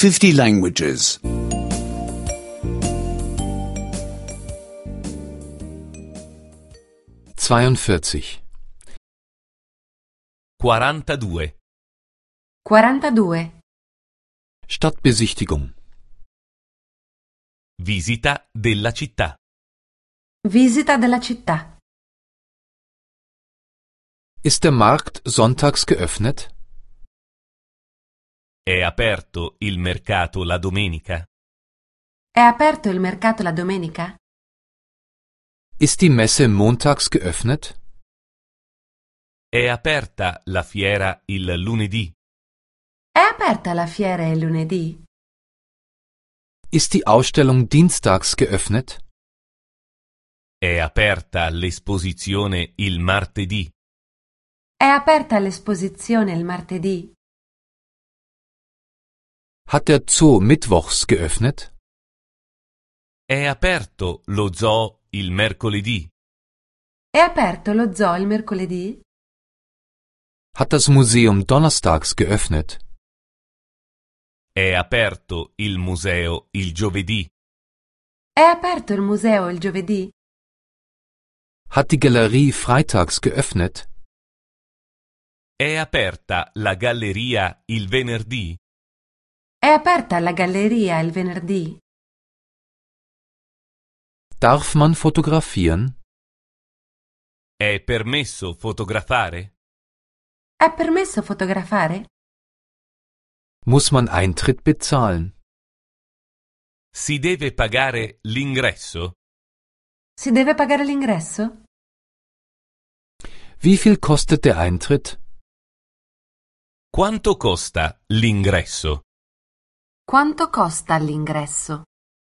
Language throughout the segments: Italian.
50 languages. 42. 42. 42. Stadtbesichtigung. Visita della città. Visita della città. Ist der Markt sonntags geöffnet? È aperto il mercato la domenica? È aperto il mercato la domenica? Ist die Messe montags geöffnet? È aperta la fiera il lunedì? È aperta la fiera il lunedì? Ist die Ausstellung dienstags geöffnet? È aperta l'esposizione il martedì? È aperta l'esposizione il martedì? Hat der Zoo mittwochs geöffnet? È aperto lo zoo il mercoledì? È aperto lo zoo il mercoledì? Hat das Museum donnerstags geöffnet? È aperto il museo il giovedì? È aperto il museo il giovedì? Hat die Galerie freitags geöffnet? È aperta la galleria il venerdì? È aperta la galleria il venerdì? Darf man fotografieren? È permesso fotografare? È permesso fotografare? Muss man Eintritt bezahlen? Si deve pagare l'ingresso? Si deve pagare l'ingresso? Wie viel kostet der Eintritt? Quanto costa l'ingresso? Quanto costa l'ingresso?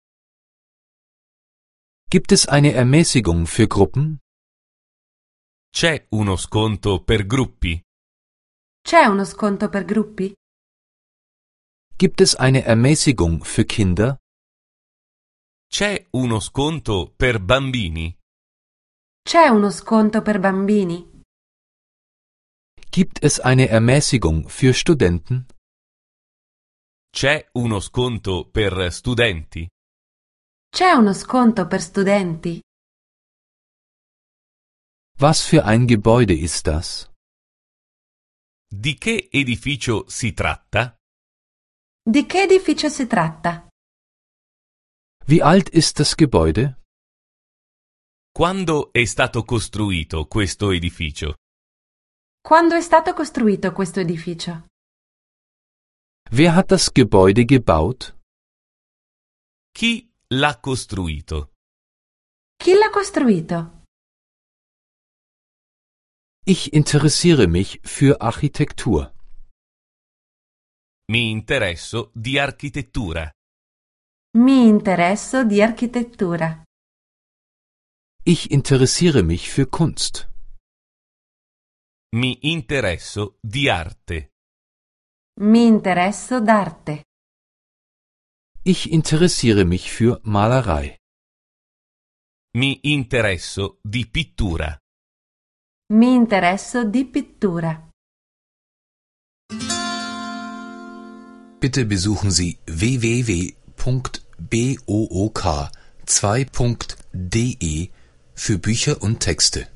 Gibt es eine Ermäßigung für Gruppen? C'è uno sconto per gruppi? C'è uno sconto per gruppi? Gibt es eine Ermäßigung für Kinder? C'è uno sconto per bambini? C'è uno sconto per bambini? Gibt es eine Ermäßigung für Studenten? C'è uno sconto per studenti? C'è uno sconto per studenti? Was für ein Gebäude ist das? Di che edificio si tratta? Di che edificio si tratta? Wie alt ist das Gebäude? Quando è stato costruito questo edificio? Quando è stato costruito questo edificio? Wer hat das Gebäude gebaut? Chi l'ha costruito? Chi l'ha costruito? Ich interessiere mich für Architektur. Mi interesso di architettura. Mi interesso di architettura. Ich interessiere mich für Kunst. Mi interesso di arte. Mi interesso d'arte. Ich interessiere mich für Malerei. Mi interesso di pittura. Mi interesso di pittura. Bitte besuchen Sie www.book2.de für Bücher und Texte.